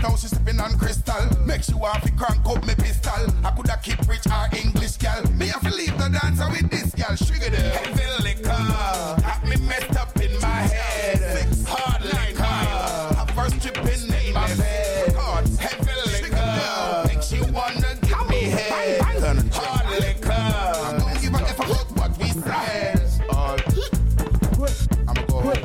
now she sipping on crystal. Make you want to crank up me pistol. I coulda keep rich or English gal. Me have to leave the dancer with this gal. Sugar the heavy liquor. Got me messed up in my head. Hard liquor. I first tripping in my bed. Heavy liquor. Makes you wanna give me head. Hard liquor. I don't give a F about what we say. I'ma go home.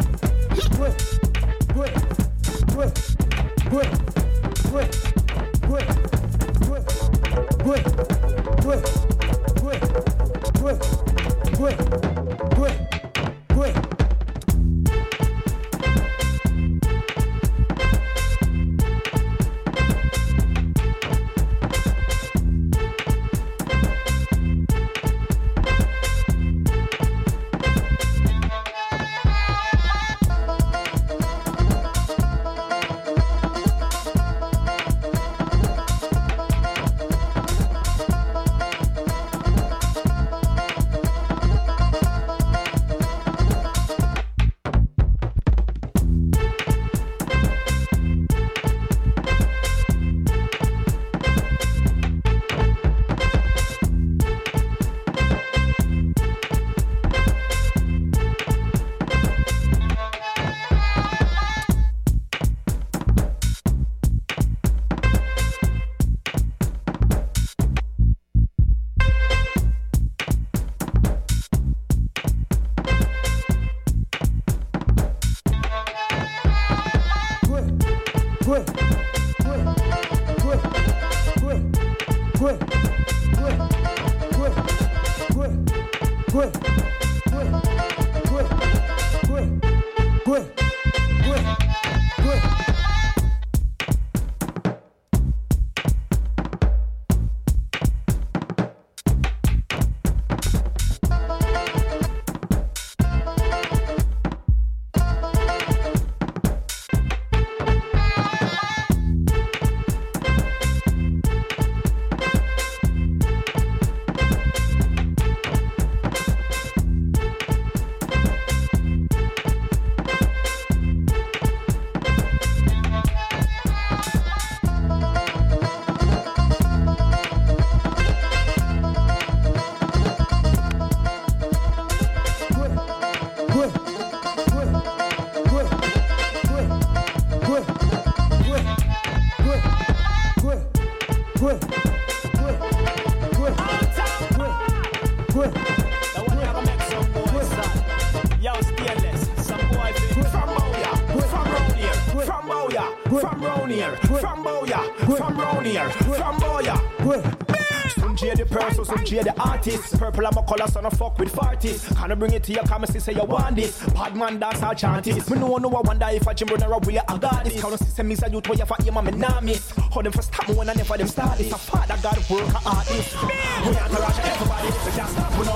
Purple I'm a color, so no fuck with farties. Can I bring it to your comments say you want this? Bad man dance all chanties. Me no I wonder if a gym runner will I got this. Can I see me say you to your for him and nah miss. How them for stop me when I never them start this. A father got work a artist. We entourage everybody, we can't stop we no.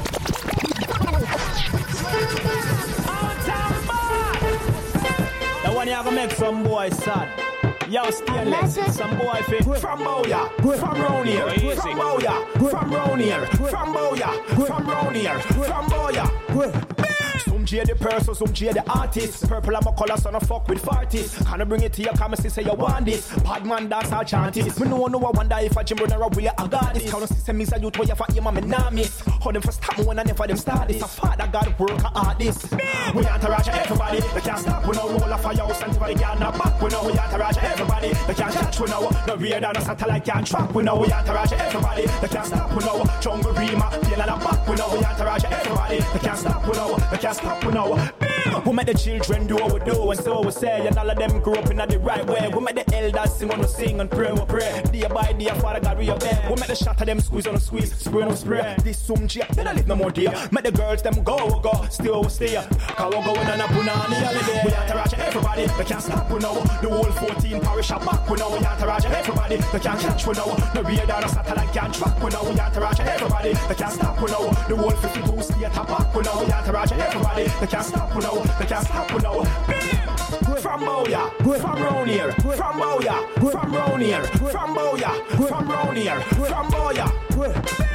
The one you gonna make some boy sad. Yo, Stainless, some boy fit from Boya, from round here, from Boya, from round here, from Boya, from round here, from Boya. Some J the person, some J the artist. Purple I'm a color, so no fuck with farties. Can I bring it to your comments say you want this? Bad man dance all chanties. Me no I wonder if a gym runner will I got this. Can I see me say you to your for him and nah miss. How them for stop me when I never them start this. A father got work a artist. We entourage everybody, they can't stop we no roll a firehouse until they can't back. We know we entourage everybody, they can't catch we know. No weird and a satellite can't track we know. We entourage everybody, they can't stop we know. Jungle Rima, play on the back we know. We entourage everybody, they can't stop we know. They can't stop we know. We make the children do what we do, and so we say, and all of them grew up in the right way. We make the elders sing when we sing and pray, we pray. Day by day, Father God, we obey. We make the shot of them squeeze on the squeeze, spray on the spray. This some J, they don't live no more day. Make the girls them go, still we stay. Cause we're going on a punani holiday. We entourage everybody, they can't stop we know. The whole 14 parish are back we know. We entourage everybody, they can't catch we know. No radar or satellite can't track we know. We entourage everybody, they can't stop we know. The whole 52 state are back we know. We entourage everybody, they can't stop we know. They can't stop we know. From Boya, from round here, from Boya, from round here, from Boya, from round here, from Boya.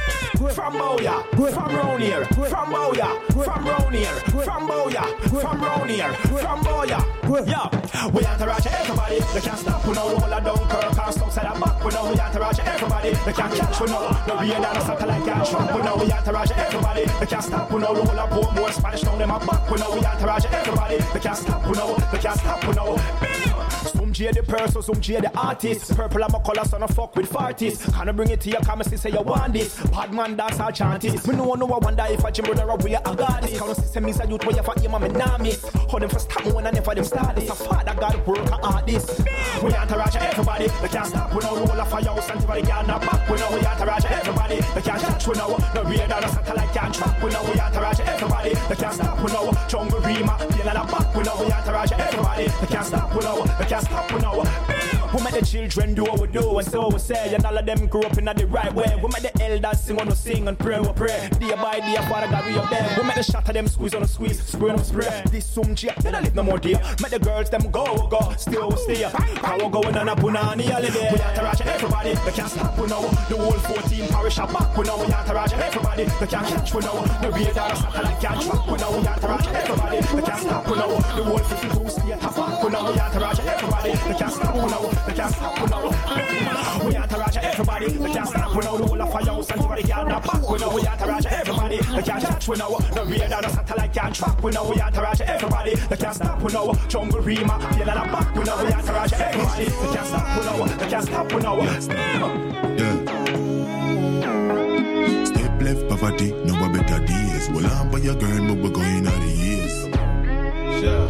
from Boya, from round here, from Boya, from round here, from Boya, from round here, from Boya. Yeah, we entourage everybody. They can't stop, we know. Roll a Dunkirk, can't stop, side a back, we know. We entourage everybody. They can't catch, we know. No radar, no satellite can't trap, we know. We entourage everybody. They can't stop, we know. Roll a boat, more Spanish, now them a back, we know. We entourage everybody. They can't stop, we know. They can't stop, we know. Some J the person, some J the artist. Purple I'm a color, so no fuck with farties. Can I bring it to your camera, say you want this? Bad man dance, I'll chant it. Me no I wonder if I jim brother or we are got this. Can I see me say youth where you for him and me nah miss. How them for stop me when I never them start this. A father God work a artist. We entourage everybody. They can't stop, we know. Roll a fire house until they can't back. We know we entourage everybody. They can't catch, we know. No radar, no satellite can't trap. We know we entourage everybody. They can't stop, we know. Jungle Rima, feel like a back. We know we entourage everybody. They can't stop, we know. They can't stop, we know. We make the children do what we do, and so we say. And all of them grew up in the right way. We make the elders sing on the sing and pray, we pray. Day by day, Father God, we up there. We make the shot of them squeeze on the squeeze, spray on the spray. This some J, they don't live no more dear. Make the girls them go, still we stay. Power going on a punani holiday. We entourage everybody, they can't stop, we know. The whole 14 parish are back, we know. We entourage everybody, they can't catch, we know. The radar satellite can't track, we know. We entourage everybody, they can't stop, we know. The whole 52 state are back, we know. We entourage everybody, they can't stop, we know. They can't stop, we know. We entourage everybody, they can't stop, we know. The whole of fire house until they can't back, we know. We entourage everybody, they can't catch, we know. The radar satellite can't track, we know. We entourage everybody, they can't stop, we know. Jungle Rima, feel like a back, we know. We entourage everybody, they can't stop, we know. They can't stop, we know. Yeah. Step left poverty, no a better days. Well, I'm by your girl, but we're going out of years. Sure.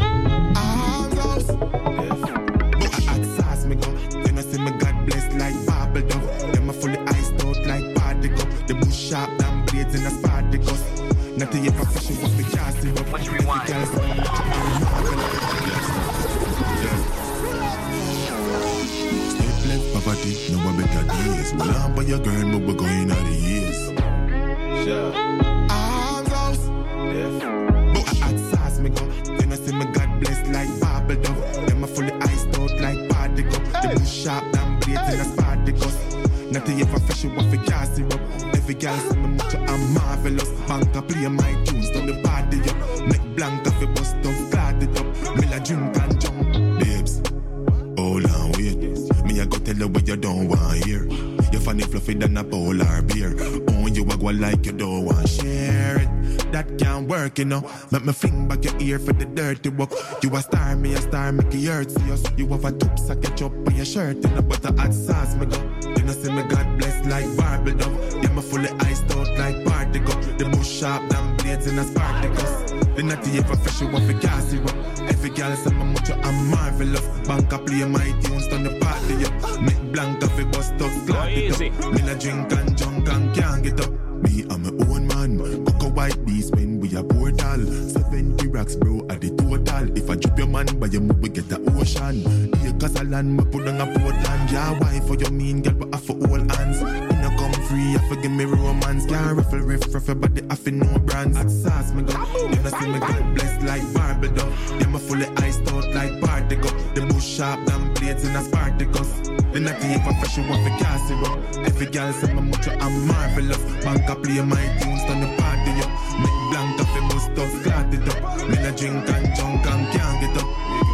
But I had sauce me go. Then I see me God blessed like Bible dove. Them I fully iced out like particle. The bush sharp and blades in a sparticus. Not to ever fish you up the cast it up. Let's rewind. Step left poverty, no a better days. Well, I'm by your girl, but we're going out of years. Sure. Arms house. But I had sauce me go. Then I see me God blessed like Bible dove. Them I fully iced out like particle. The bush sharp and blades in a sparticus. Not to ever fish you off the cast it up. Every girl see me much I'm marvelous. Bank up play my tunes down the body up. Make blank off the bust up, clad it up. Me la drink and jump, babes. Hold on, wait. Me I go tell you what you don't want hear. You funny fluffy than a polar beer. Oh, you a go like you don't want share it. That can't work, you know. Make me fling back your ear for the dirty work. You a star, me a star, make it hurt. See us, you have a tube, so catch up on your shirt. In a butter hot sauce, me go. You know, see me God blessed like Barbie dove. Yeah, me fully iced out like particle. The bush sharp, damn blades in a sparticus. Then not the ever fish you off the gas, you up. Every girl say me much I'm marvelous. Bank a play my tunes on the party up. Make blank off the bust up, clap it up. Me la drink and junk and can't get up. Me I'm my own man. Cocoa white beast when we a portal. 70 racks bro at the total. If I drop your man by your move we get the ocean. Acres of land we put on a Portland. Yeah, why for your mean girl but I for all hands. You know come free, I forgive me romance. Can't riffle riff your body I feel no brands. At sauce me go. You know see me God blessed like Barbie dove. Yeah, me fully iced out like particle. The bush sharp and blades in a sparticus. Then I think I fresh you off the gas up. Every girl say me much I'm marvelous. Bank a play my tunes on the party up. Make blank off the bus stuff, clad it up. Me la drink and junk and can't get up.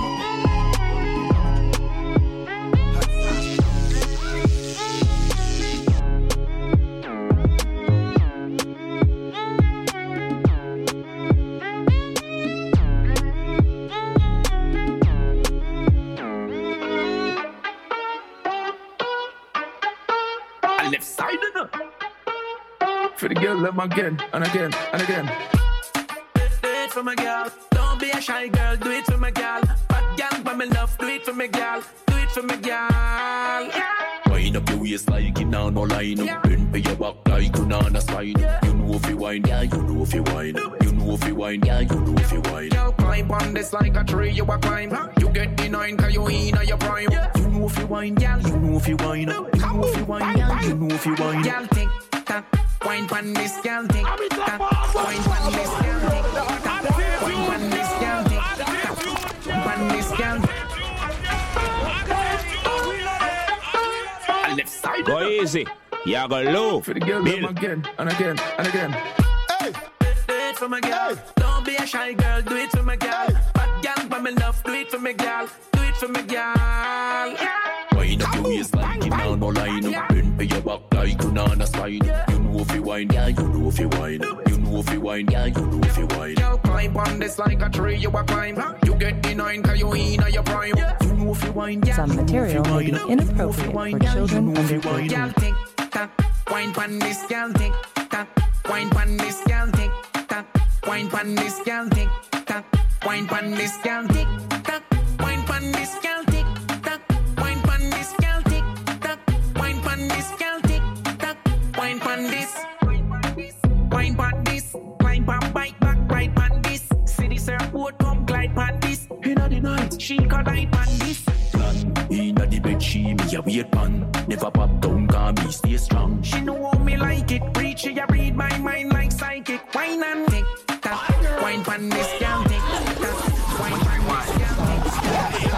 Left side of them. For the girl, love me again and again and again. Do it for my girl. Don't be a shy girl. Do it for my girl. Bad girl, but me love. Do it for my girl. Do it for my girl. Wind up your waist like it now no line up. Bend by your back like you on a slide. You know if you wine, yeah, you know if you wine. You know if you wine, yeah, you know if you wine. Girl, climb on this like a tree, you a climb. You get the 9 cause you in your prime. You know if you wine, girl, you know if you wine. You know if you wine, girl, you know if you wine. Girl, tick tock, wine pon this, girl, tick tock, wine pon this, girl, tick tock, wine pon this, girl, tick tock, pon this, girl. Go easy. Yeah, go low. For the girl, them again and again and again. Hey. Do it for my girl. Hey. Don't be a shy girl, do it for my girl. Hey. Bad girl, but me love, do it for my girl. Do it for my girl. Wind up your waist like it now, no line up. Bend by your back like you on a slide. You know if you wine, yeah, you know if you wine. You know if you wine, yeah, you know if you wine. Girl, climb on this like a tree, you a climb. You get the 9 cause you in your prime. You know if you wine, yeah. Some material may be inappropriate for children under 14. Girl, tick tock, wine pon this, girl, tick tock, wine pon this, girl, tick tock, wine pon this, girl, tick tock, wine pon this, girl, tick tock, wine pon this, girl, tick tock, wine pon this, girl, tick tock, wine pon this, girl, tick tock, wine pon this, wine pon this, climb pon bike back, ride pon this, city surfboard come glide pon this, inna the night she can ride pon this. Inna the bed she me a wait pan. Never pop down, can me stay strong. She know how me like it. Preach she a read my mind like psychic. Wine and tick tock, wine pan this girl tick tock, wine pan this girl tick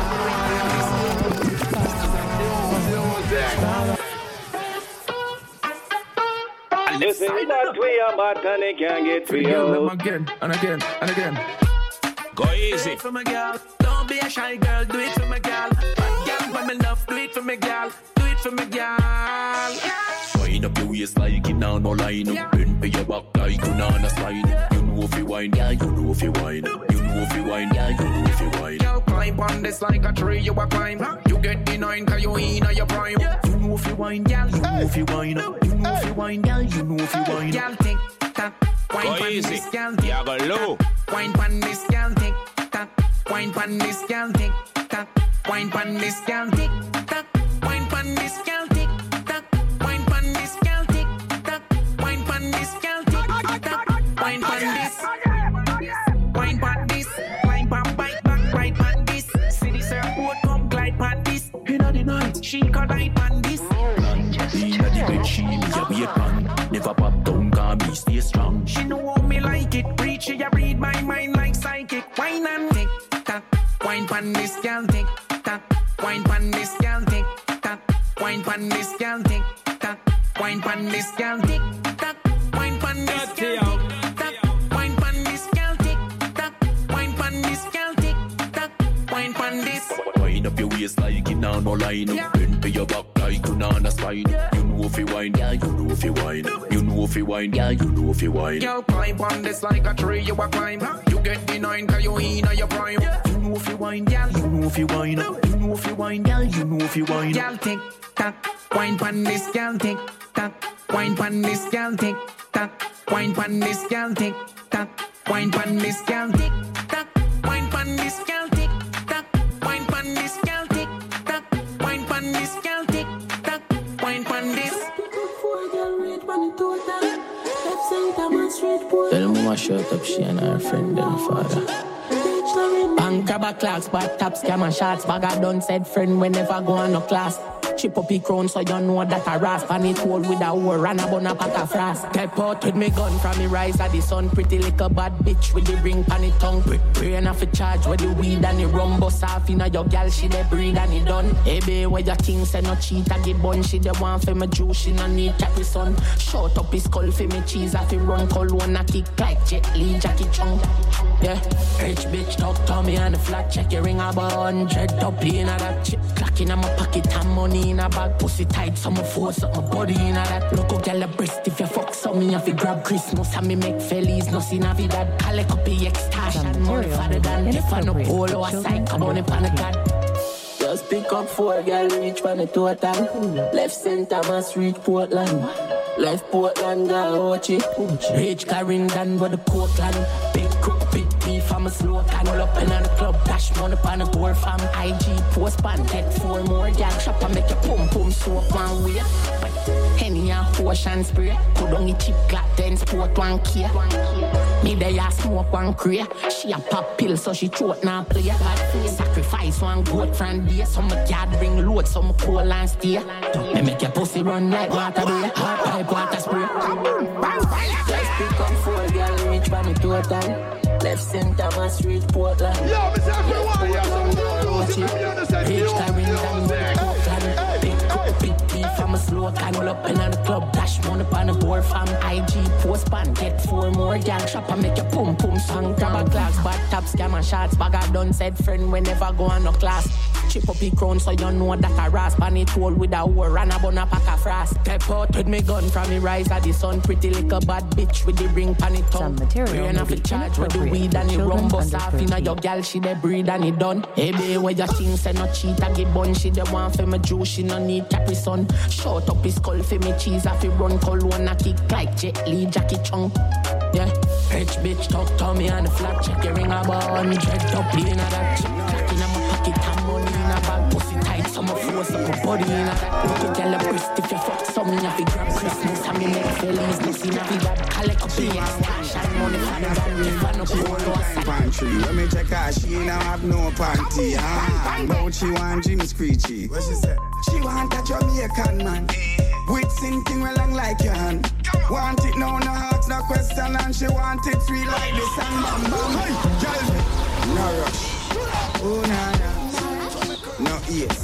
tock. Listen, that we are bad and they can't get free. Them again and again and again. Go easy. Do it for my girl. Don't be a shy girl. Do it for my girl. Bad girl, but me love. Do it for my girl. Do it for my girl. Wind up your waist like it now, no line up. Bend by your back like you on a slide. You know if you wine, yeah, you know if you wine. You know if you wine, yeah, you know if you wine. Girl, climb on this like a tree, you a climb. You get the 9 cause you in your prime. You know if you wine, girl, you know if you wine. You know if you wine, girl, you know if you wine. Girl, tick tock, wine pan this, girl, tick yeah, go low. Wine pan this, girl, tick tock, wine pan this, girl, tick tock, wine pan this, girl, tick tock, wine pan this, girl, tick tock, wine pan this, girl, tick tock, wine pan this, girl, tick tock, wine pan this, wine pan this, climb pan bike back, ride pan this, city surfboard come glide pan this, inna the night she can ride pan this, inna the bed she me a wait pan, never pop down, can me stay strong. She know how me like it, preach she a read my mind like psychic. Wine and tick tock, wine pan this girl tick tock, wine pan this girl tick tock, wine pan this girl tick tock, wine pan this girl tick tock, wine pan this girl tick tock, wine pan this girl tick tock, wine pan this girl tick tock, wine pan this. Wind up your waist like it now, no line up. Bend by your back like you on a slide. You know if you wine, yeah, you know if you wine. You know if you wine, yeah, you know if you wine. Girl, climb on this like a tree, you a climb. You get the 9 cause you in your prime. You know if you wine, girl, you know if you wine. You know if you wine, girl, you know if you wine. Girl, tick tock, wine pan this, girl, tick tock, wine pan this, girl, tick tock, wine pan this, girl, tick tock, wine pan this, girl, tick tock, wine pan this, girl, tick tock, wine pan this, girl, tick tock, wine pan this, girl, tick tock, wine pan this. Tell me what shut up, she and her friend and father. Bank grabber clocks, but top scammer shots. Bag a done said friend we never go on no class. Chip up your crown so you know that a rasp. And it hold with a whore and a bun a pack of frost. Step out with me gun from me rise at the sun. Pretty little bad bitch with the ring on the tongue. Brain off a charge with the weed and the rum. Bust off in a your gal, she dey breed and it done. Hey babe, where your king say no cheat a give bun. She dey want for me juice, she no need Capri Sun. Short up his skull for me cheese. If he run cologne a kick like Jet Li, Jackie Chung. Yeah, rich bitch talk to me on the flat. Check your ring about 100 up in a that chip. Clock in a my pocket and money in a bag. Pussy tight, so my force up my body in a that. Look up girl a breast if you fuck so me have to grab Christmas. And me make Feliz, no sin have that. Call a copy extortion, more father than if I no polo a psych, come on and panic at. Just pick up 4 girl, reach for the total. Left center, Mass reach Portland. Left Portland, go Ochi. Reach Clarendon, but the Portland. Big cook, big beef, I'm a slow can. All up in the club, dash money on a door fam. IG post pan, get 4 more gang. Shop and make your pum pum soak one way. But Henny and ocean spray. Put on the chip clock, then sport one key. Me there ya smoke one cray. She a pop pill, so she throat now play. Sacrifice one goat from day. Some gathering load, some coal and stay. Me make your pussy run like water break. Pipe water spray. Just pick up 4 girl, reach for me total. Left center, Mass reach Portland. Yo, Mr. Everyone, Reach Clarendon, Portland. Big cook, big beef, I'm a slow can. up in the club, dash money on the board from IG post pan, get 4 more gal shop and make your pum pum song. Grab a glass, bad top scam and shots, bag of done said friend we never go on no class. Chip up the crown so you know that a rasp and it hold with a war and a bun a pack of frost. Step out with me gun from the rise of the sun, pretty little bad bitch with the ring pan it tongue. Rain off the charge with the weed and the rum bust off in a your gal she dey breed and it done. Hey baby where your thing say no cheat I get bun, she dey want for me juice, she no need Capri Sun. Short up his skull for me cheese off it run cologne a kick like Jet Li, Jackie Chung. Yeah, rich bitch talk to me on the flat check your ring about 100 up in that chick. Jack in my pocket and money in a bag, pussy tight, so my force up my body in that. Look at your breast if you fuck some in your grab Christmas and me make Feliz, this in a vida. Collect up the cash and money for the bad live and no polo. Pantry, let me check her, she now have no panty. But she want Jim Screechy. What she say? She want a Jamaican man. With sinking well long like your hand. Want it no heart, no question, and she want it sweet like this and bam bam. Hey, no rush. Oh no. No yes.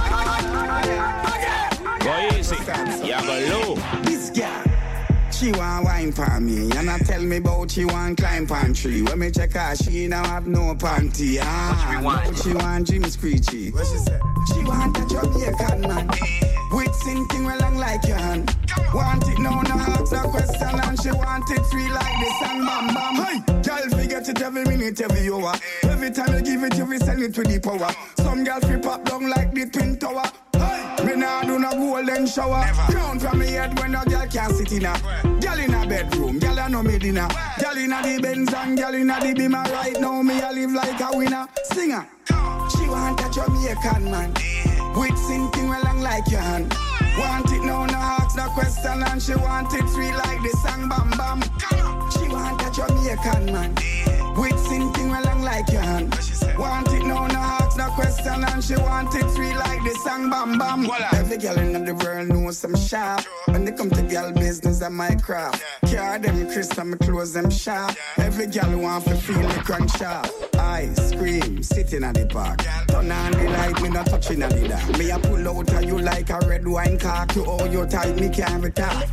Go easy. Yeah, go low. This girl, she want wine for me, and I tell me about she want climb pan tree. When me check her, she now have no panty. She want Jim Screechy. What she say? She want a Jamaican man. With sinking well long like your hand. Want it no heart, no question, and she want it sweet like this and bam bam. Hey, girl, forget it every minute, every hour. Every time you give it, you will send it with the power. Some girls we pop down like the Twin Tower. Hey, me nah do no golden shower. Crown from me head when a girl can't sit in a. Girl in a bedroom, girl I know me dinner. Girl in a the Benz and girl in a the Beamer. Right now me I live like a winner. Singer, she want a Jamaican man. With sinking well long like your hand. Want it no heart, no question, and she want it sweet like this and bam bam. She want a Jamaican man. With sinking well long like your hand. Want it no heart, no question, and she want it sweet like this and bam bam. Every girl in the world knows I'm sharp. When they come to girl business, I'm my craft. Car them crisp and my clothes them sharp. Every girl want to feel the crunch sharp. I scream, sitting at the park. Turn on the light, me not touching at the dark. Me a pull out of you like a red wine cock. You all your tight, me can't retard.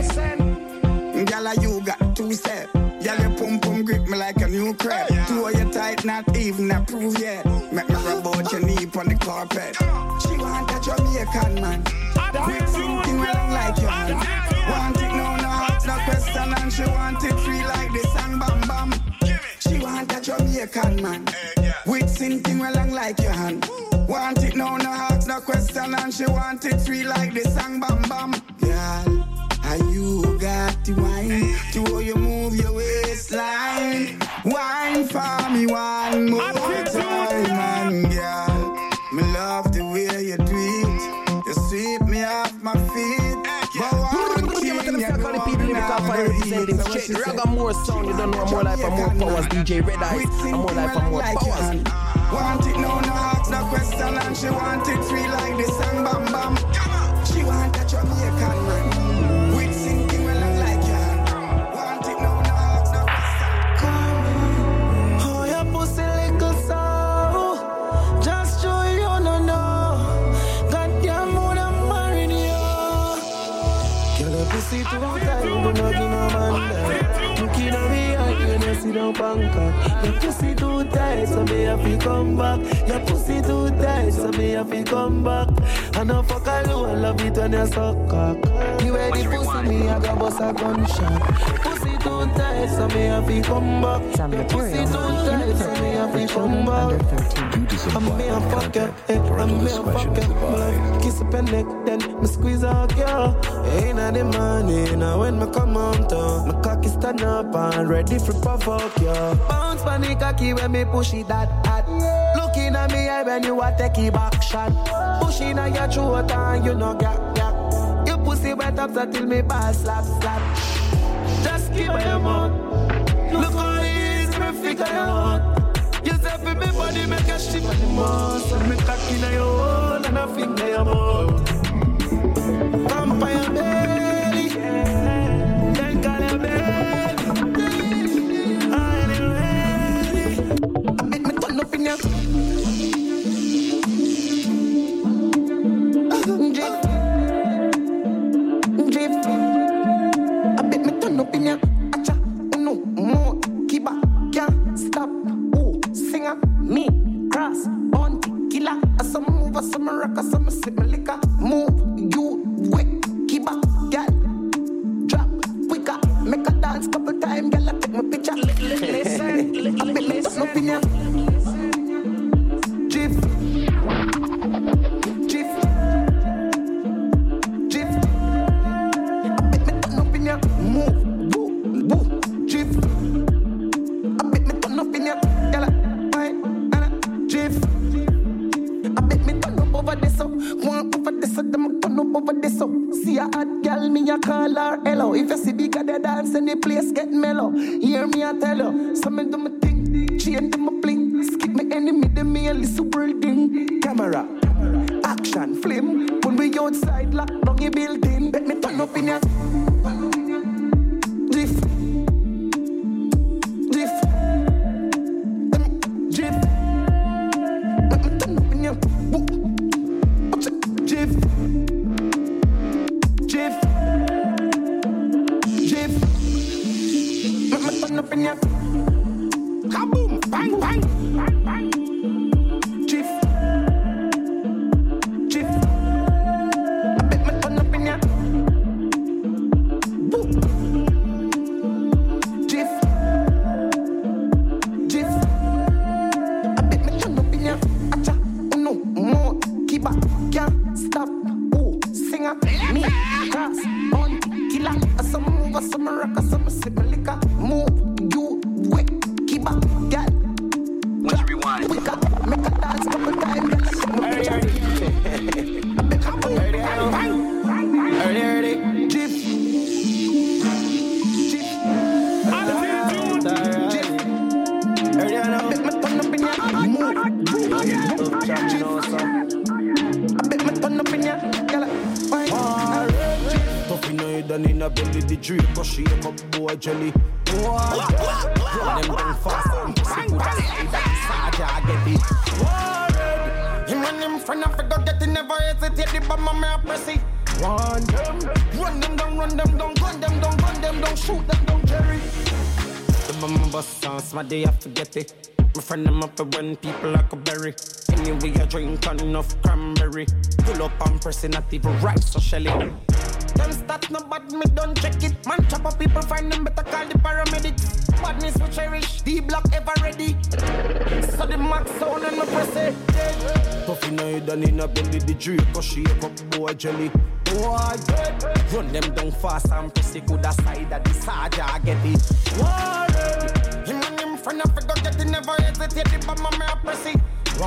Listen, girl, you got 2 steps. Girl, your pum pum grip me like a new crab. 2 of your tight, not even approved yet. Make me rub out your knee on the carpet. She want a Jamaican man. With something well like your hand. Want it no heart, no question, and she want it free like this and bam bam. She want a Jamaican man. With something well like your hand. Want it no heart, no question, and she want it free like this and bam bam. Girl, and you got the wine to how you move your waistline. Wine for me one more time, man, girl. Me love the way you do it. You sweep me off my feet. But one thing you know Raga more sound, you don't know more life and more powers. DJ Red Eyes, and more life and more powers. Want it no heart, no question, and she want it free like this and bam bam. She want a Jamaican man. With sinking well like you. Want it no heart, no question. Oh, your pussy little soul. Just show you no know. Goddamn more than marrying you. Girl, your pussy too tight, do not give no man that. Looking at me, I can't sit down Bangkok. Your pussy too tight, so me have to come back. Your pussy too tight, so me have to come back. I know fuck alone, love it when you suck cock. You wear the pussy, me I got bust a gunshot. Pussy too tight, so me have to come back. Some material tight, so me have to come back. I'm me a fuck you, I'm me a fuck you. Kiss up your neck, then me squeeze out you. Ain't a the money, now when me come on to my cocky stand up and ready for provoke you. Bounce panic cocky when me push it that hard. Looking at me eye when you a take it back shot. Pushing on your throat and you know gap. Your pussy wet up so till me pass slap. Just keep your mouth. Look how easy me figure you out. You say for me body make a shit on the mouth. So me cocky in your hole and I finger your mouth. Vampire belly, then call your belly. I'm ready. I make me turn up in your. move a summer rock, a summer sip my liquor. Move, you, wet, keep up, girl. Drop, quicker, make a dance couple times, girl. I take my picture. Listen, I bet me some opinion. Jiff, Jiff, Jiff. I bet me some opinion. Move, boo, boo, Jiff. I bet me some opinion, girl. Jiff. I bet me turn up over this, so one over this, so them turn up over this, so see a hot girl, me a call her hello. If you see bigger the dance and the place get mellow, hear me I tell you. So me do my thing, change my bling, skip my enemy, them me a little building. Camera, action, flame. When we outside, lock down your building. Bet me turn up in ya. Jiff, Jiff, Jiff. Bet me turn up in ya. Jiff, Jiff, Jiff. Bet me turn up in ya. Kaboom, bang, bang, bang, bang. Jiff, Jiff. I bet me turn up in ya. Boom. Jiff, Jiff. I bet me turn up in ya. Acha, no more. Keep up, can't stop. Oh, singer, me, cross, on, killer. Some move, some rock, some sip my liquor. Move, you, wet, keep up, girl. Let's rewind. We got make a dance couple times. Early. Jiff. Jiff. Jiff. Early now. Bet me turn up in ya. I bet me turn up in ya. Tough in you done in a belly. The drip but she up boy jelly. Run them down fast and pussy good as I get it. Him run him friend of go get it, never hesitate. The bomb me a press it. Run them down, gun them down, shoot them down, Jerry. The bomb bust on smarty, I forget it. My friend them up when people like a berry. Anyway I drink enough cranberry. Pull up and pressing at people right so shelly. Them stats no bad, me don't check it. Man chop up people, find them better call the paramedics. Badness we cherish, D-block ever ready. So the max sound and me press it. Tough in you done in a belly, the drip cause she up boy jelly. Boy, run them down fast and press it. Good side of the Saja, I get it. Him and him friend of go get it, never hesitate. The bomb me a press it.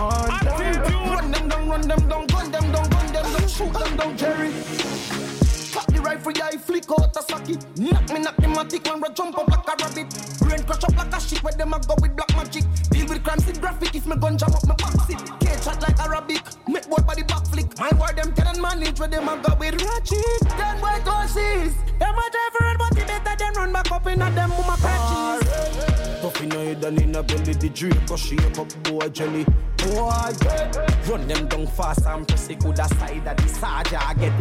Run them down, gun them down, shoot them down, Jerry. Clap the rifle, yeah, I flick out a socket. Knock the matic, one jump up like a rabbit. Brain crush up like a shit, where them a go with black magic. Deal with crimes in graphic, if me gun jam up my backseat. Cage shot like Arabic, make boy body back flick. My word, them tenant manage, where them a go with ratchet. Them white horses, them a different, but they better than run back up in a them mama patches. Tough in you done in a belly, the drip, cause she up boy jelly. Boy, run them down fast and press it. Good side of the Saja, I get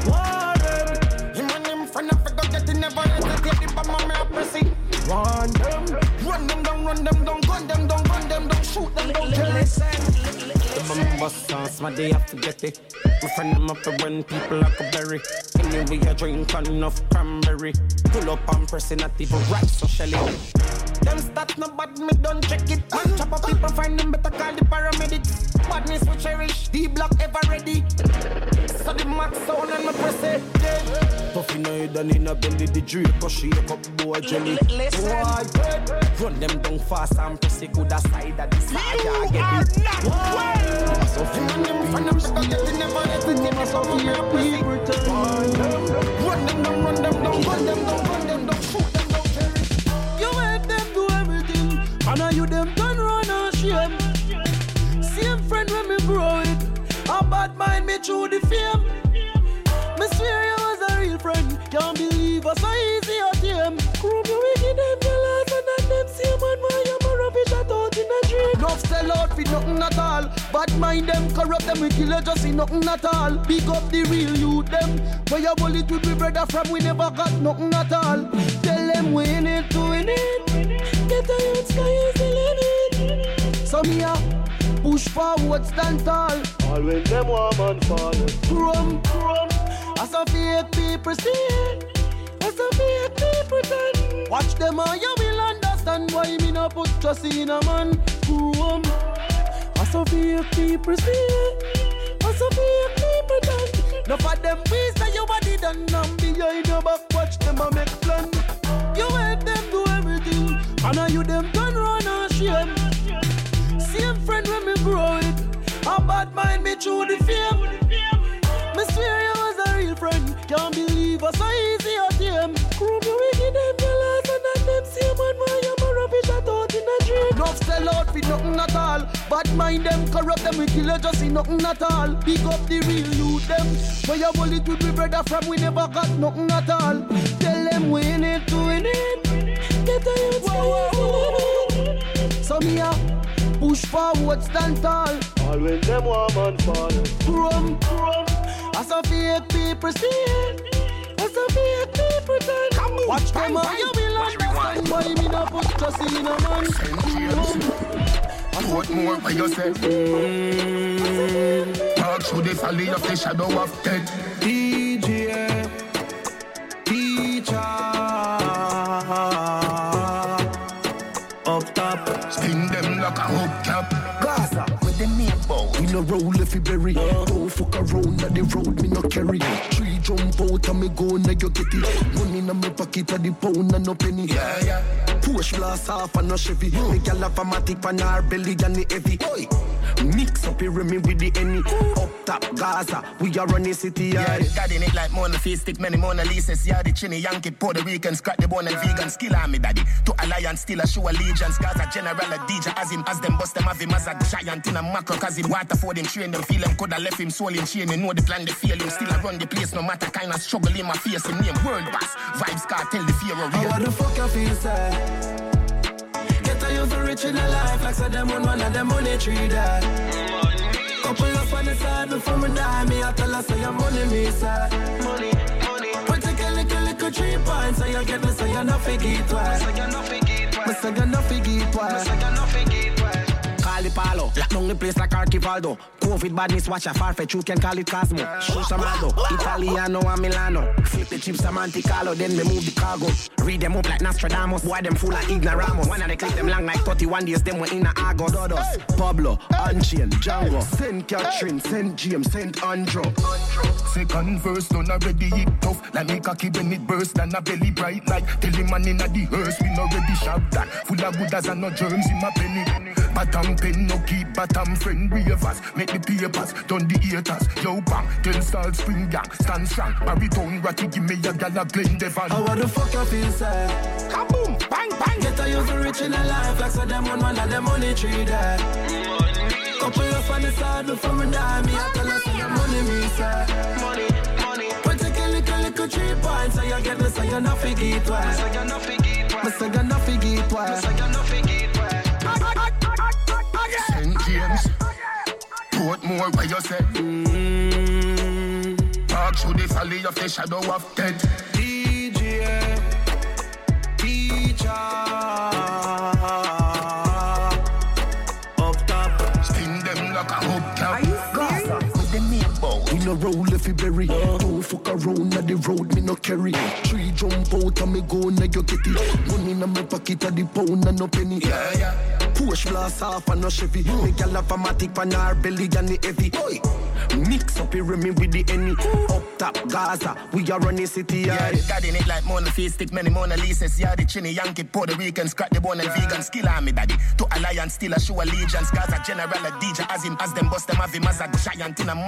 it. Him and him friend of go get it, never hesitate. The bomb me a press it. Run them down, gun them down, shoot them down, Jerry. The bomb bust on smarty, I forget it. My friend them up when people like a berry. Anyway I drink enough cranberry. Pull up and pressing at people right so shelly. Them stats no bad, me don't check it. Man chop up people, find them better call the paramedics. Badness we cherish, D-block ever ready. So the max sound and me press it. Tough in you done in a belly, the drip cause she up boy jelly. Boy, run them down fast and press it. Good side of the Saja, I get it. So him and them friend of go get it, never hesitate. So me a press it. Run them down, gun them down, shoot them down, Jerry. You make them do everything, and now you them turn run and shame. Same friend when me grow it, a bad mind me through the fame. Me swear you was a real friend, can't believe us so easy or tame. Crew me wicked them jealous, and them same man why you more rubbish at out in a dream. Enough sell out for nothing at all, bad mind them corrupt them we kill it just in nothing at all. Big up the real youth them, where you bullet with we brother from we never got nothing at all. Tell them we in it to win it, get a youth sky is the limit. So me a push forward, stand tall. All when them woman fall. Crum. As a fake people see it, as a fake people done. Watch them and you will understand why me not put trust in a man. Crum. As a fake people see it, as a fake people done. Enough of them ways that you body done. And behind your back, watch them and make plan. You help them do everything, and now you them turn run and shame. Same friend when me grow it, a bad mind me through the fame. Me swear you was a real friend, can't believe us so easy at him. Prove you wicked them jealous and then them same man why you a rubbish at out in a dream. Enough sell out for nothing at all, bad mind them corrupt them we kill you just see nothing at all. Big up the real youth them, where you bullet with me brother from we never got nothing at all. Tell them we in it to win it, get a youth so me a push forward, stand tall. All when them woman fall. Crum. As a fake people see it, as a fake people done. Watch them and you will understand why me not put trust in a man. What more by yourself? Talk through the valley of the shadow of death. DJ teacher up top. Spin them like a hubcap. Gaza with the meat bow. We no roll if you bury. Don't fuck around on the road, me no carry. Three jump out and me go now you get it. Money in my pocket of the pound and no penny. Yeah. Push blast off and no Chevy. Me gyal have a matic on her belly and the heavy. Oi. Mix up here me with the any. Up top Gaza, we are running city. Yeah, God in it like Mona Face, stick many Mona Lisas. Yeah, the Chinny Yankee, Puerto Rican, scratch the bone and vegan. Skill on me daddy. To alliance, still a show allegiance. Gaza general a DJ as him, as them bust them have him as a giant in a macro. Cause him water for them, train them, feel him. Coulda left him soul in chain. You know the plan, they fail him. Still I run the place, no matter kind of struggle in my face. Him name world boss, vibes cartel, the fear of real. What the fuck you feel, sir? You for rich in a life like said them on one of them money tree that. Couple up on the side before me die. Me I tell her say your money me side. Money. But take a little 3 points so you get me so you not figgy twice. Me say you not figgy twice. Call it Palo, lock down the place like Archivaldo. COVID badness watcher, far-fetched you can call it Cosmo. Show Samado, Italiano and Milano. Flip the chips to Monte Carlo, then we move the cargo. Read them up like Nostradamus, boy them full of ignoramos. One of the clip them long like 31 days, them were in a Argos. Dodos, Pablo, Unchained, Django, St. Catherine, St. James, St. Andrew. Second verse done already it tough. Like me cocky when it burst and a belly bright like tell him man in a the hearse. We no ready shop that. Full of good as and no germs in my penny. Bottom pen no keep bottom friend ravers. Make the papers, done the haters. Yo bang, then start spring gang. Stand strong, baritone ratty give me a gal a Glen Devon. How the fuck you feel sad? Kaboom, bang bang. Get a youth rich in a life like so them on one of them money tree that. Couple up on the side before me die. Me I tell her say your money me side. Money. But take a little 3 points so you get me so you not figgy twice. Me say you not figgy twice. St. James, Portmore where you say. Walk through the valley of the shadow of death. DJ teacher up top. Spin them like a hubcap. Gaza with the meat bow. We no roll if you bury. Don't fuck around on the road, me no carry. 3 jump out and me go now you get it. Money in my pocket of the pound and no penny. Yeah. Push blast off and no Chevy. Me gyal have a matic on her belly and the heavy. Oi. Mix up here me with the any. Up top Gaza, we are running city. Yeah, God in it like Mona Face, stick many Mona Lisas. Yeah, the Chinny Yankee, Puerto Rican, scratch the bone and vegan. Skill on me daddy. To alliance, still a show allegiance. Gaza general a DJ as him, as them bust them have him as a giant in a